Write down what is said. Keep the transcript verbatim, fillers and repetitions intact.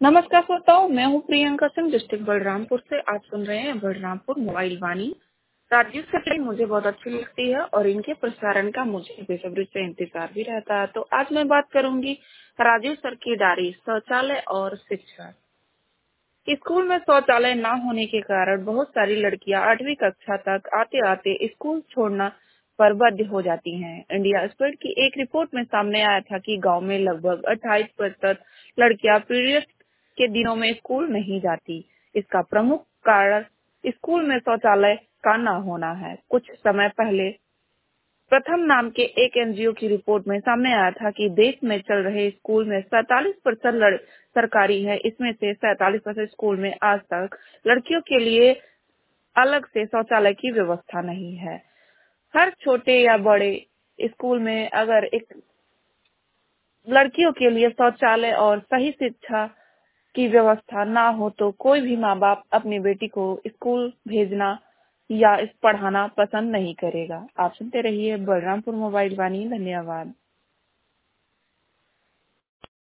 नमस्कार श्रोताओं, मैं हूँ प्रियंका सिंह, डिस्ट्रिक्ट बलरामपुर से। आप सुन रहे हैं बलरामपुर मोबाइल वाणी। राज्य सरकार मुझे बहुत अच्छी लगती है और इनके प्रसारण का मुझे बेसब्री से इंतजार भी रहता है। तो आज मैं बात करूंगी राजीव सर की डायरी, शौचालय और शिक्षा। स्कूल में शौचालय न होने के कारण बहुत सारी लड़कियां आठवीं कक्षा तक आते आते स्कूल छोड़ना पर बाध्य हो जाती हैं। इंडिया स्क्वाड की एक रिपोर्ट में सामने आया था कि गांव में लगभग अट्ठाईस प्रतिशत लड़कियां पीरियड के दिनों में स्कूल नहीं जाती। इसका प्रमुख कारण स्कूल में शौचालय का न होना है। कुछ समय पहले प्रथम नाम के एक एनजीओ की रिपोर्ट में सामने आया था कि देश में चल रहे स्कूल में सैतालीस प्रतिशत सरकारी है। इसमें से सैतालीस प्रतिशत स्कूल में आज तक लड़कियों के लिए अलग से शौचालय की व्यवस्था नहीं है। हर छोटे या बड़े स्कूल में अगर एक लड़कियों के लिए शौचालय और सही शिक्षा की व्यवस्था ना हो तो कोई भी माँ बाप अपनी बेटी को स्कूल भेजना या इस पढ़ाना पसंद नहीं करेगा। आप सुनते रहिए बलरामपुर मोबाइल वाणी। धन्यवाद।